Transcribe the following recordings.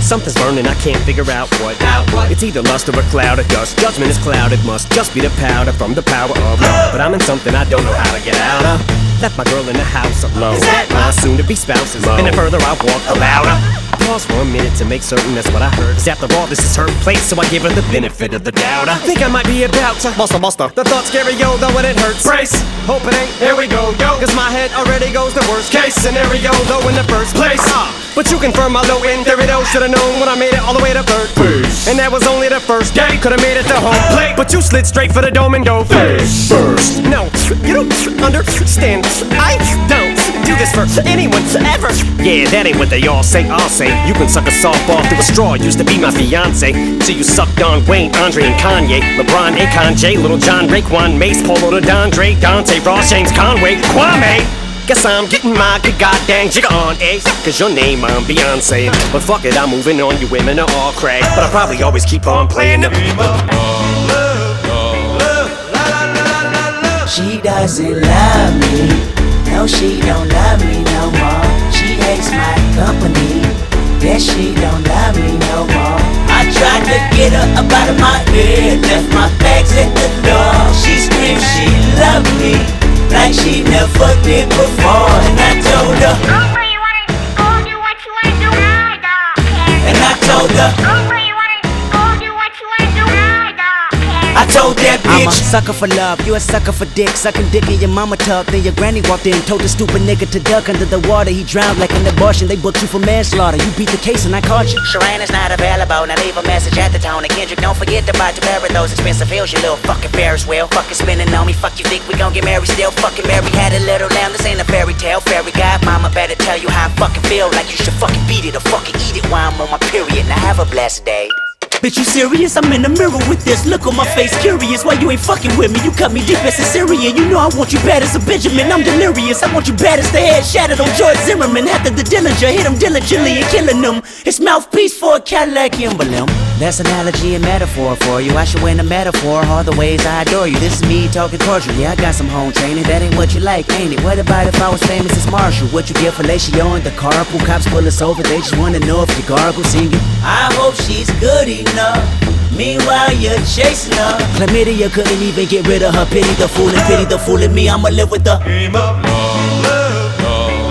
Something's burning, I can't figure out what. It's either lust or a cloud of dust. Judgment is clouded, must just be the powder from the power of love. But I'm in something I don't know how to get out of. Left my girl in the house alone. My soon-to-be spouses, and the further I walk, the louder. Pause for a minute to make certain that's what I heard. Cause after all, this is her place, so I give her the benefit of the doubt. I think I might be about to buster. The thought scary, yo, though, when it hurts. Brace, hope it ain't, here we go, yo. Cause my head already goes the worst case scenario, though, in the first place. But you confirm my low end theory, though. Should've known when I made it all the way to third base. And that was only the first day. Could've made it to home plate, but you slid straight for the dome and go face first. No, you don't understand. I don't do this for anyone ever. Yeah, that ain't what they all say. I'll say you can suck a softball through a straw. Used to be my fiance, so you sucked on Wayne, Andre, and Kanye, LeBron, Akon, Jay, Little John, Raekwon, Mace, Polo, to Dondre, Dante, Ross, James, Conway, Kwame. Guess I'm getting my good goddamn jigger on, eh? Cause your name, I'm Beyonce. But fuck it, I'm moving on, you women are all crack. But I probably always keep on playing the game of love, She doesn't love me. No, she don't love me no more. She hates my company. Yes, she don't love me no more. I tried to get her up out of my head, left my bags at the door. She screamed she loved me like she never did before. And I told her, go where you wanna go, do what you wanna do, I don't care. And I told her, go where you wanna go, do what you wanna do, I don't care. I told that bitch, I'm a sucker for love, you a sucker for dick. Sucking dick in your mama tub. Then your granny walked in, told the stupid nigga to duck under the water. He drowned like an abortion, they booked you for manslaughter. You beat the case and I caught you. Sharon is not available, now leave a message at the tone. And Kendrick, don't forget to buy 2 pair of those expensive heels. You little fucking Ferris wheel, fucking spinning on me. Fuck you think we gon' get married still? Fucking Mary had a little lamb, this ain't a fairy tale. Fairy godmama better tell you how I fucking feel. Like you should fucking beat it or fucking eat it while I'm on my period. Now have a blessed day. Bitch, you serious? I'm in the mirror with this look on my face, curious. Why you ain't fucking with me? You cut me deep as a Syrian. You know I want you bad as a Benjamin. I'm delirious. I want you bad as the head shattered on George Zimmerman. After the Dillinger hit him diligently and killing him. His mouthpiece for a Cadillac emblem. That's analogy and metaphor for you. I should win a metaphor all the ways I adore you. This is me talking cordial. Yeah, I got some home training. That ain't what you like, ain't it? What about if I was famous as Marshall? What you get fellatio in the carpool? Cops pull us over. They just wanna know if you gargle singing. I hope she's good enough. Meanwhile you're chasing her. Chlamydia couldn't even get rid of her. Pity the fool and pity the fool in me. I'ma live with the game of love,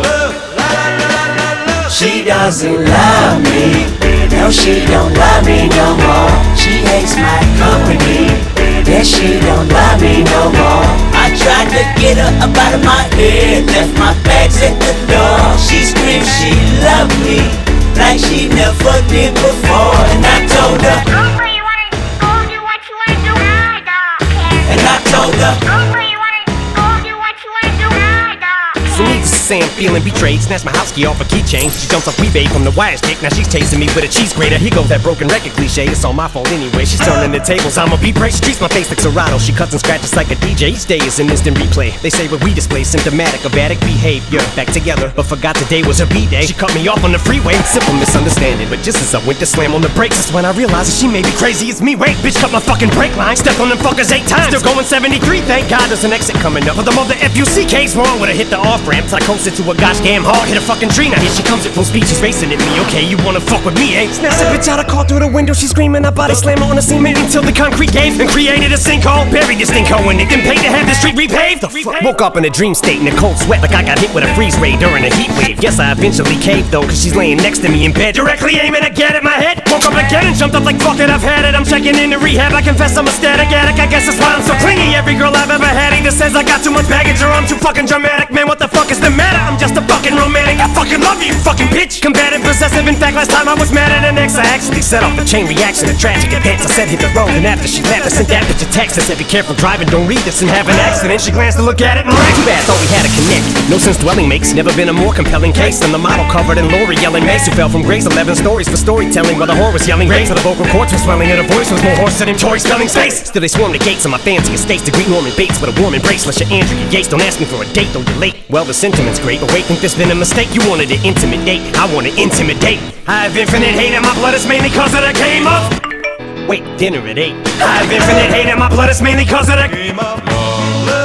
She doesn't love me. No, she don't love me no more. She hates my company. Yes, she don't love me no more. I tried to get her up out of my head, left my bags at the door. She screamed she loved me like she never did before. And I told her, go where you wanna go, do what you wanna do, I don't care. and I told her, go where you wanna go, do what you wanna do, I don't care. So needless to say, I'm feeling betrayed. Snatched my house key off a keychain. She jumps off WeBay from the wires dick. Now she's chasing me with a cheese grater. Here goes that broken record cliche. It's all my fault anyway. She's turning the tables. I'm a beat break. She treats my face like Serato. She cuts and scratches like a DJ. Each day is an instant replay. They say what we display symptomatic of addict behavior. Back together, but forgot today was her B-day. She cut me off on the freeway. Simple misunderstanding. But just as I went to slam on the brakes, that's when I realized that she may be crazy as me. Wait, bitch, cut my fucking brake line. Stepped on them fuckers 8 times. Still going 73. Thank God there's an exit coming up. But the mother FUCK's wrong when I hit the off-ramp. I coasted to a gosh damn hard, hit a fucking tree. Now here she comes at full speed, she's racing at me. Okay, you wanna fuck with me, eh? Snatched the bitch out, I caught through the window. She's screaming, I body slam her on the cement until the concrete gave and created a sinkhole. Buried this stinkhole in it, then paid to have the street repaved. The fuck? Woke up in a dream state in a cold sweat, like I got hit with a freeze ray during a heat wave. Yes, I eventually caved though, cause she's laying next to me in bed, directly aiming again at my head. Woke up again and jumped up like fuck it, I've had it. I'm checking into rehab, I confess I'm a static addict. I guess that's why I'm so clingy. Every girl I've ever had either says I got too much baggage or I'm too fucking dramatic. Man, what the fuck is the matter? I'm just a fucking romantic. I fucking love you, you fucking bitch. Combative, possessive. In fact, last time I was mad at an ex, I actually set off the chain reaction of tragic events. I said hit the road, and after she left, I sent that bitch a text. I said be careful driving, don't read this and have an accident. She glanced to look at it and ran. Too bad, thought we had a connect. No sense dwelling makes never been a more compelling case than the model covered in Lori yelling Mace, who fell from grace. 11 stories for storytelling while the whore was yelling raise. The vocal cords were swelling and her voice was more hoarse than Tory spelling space. Still they swarm the gates of my fancy estates to greet Norman Bates with a warm embrace. Unless you're Andrea Yates, don't ask me for a date, though you're late. Well, the sentiment's great, but wait, think there's been a mistake. You wanted an intimate date, I want to intimidate. I have infinite hate and my blood is mainly cause of the game of. Wait, dinner at 8. I have infinite hate and my blood is mainly cause of the game of love.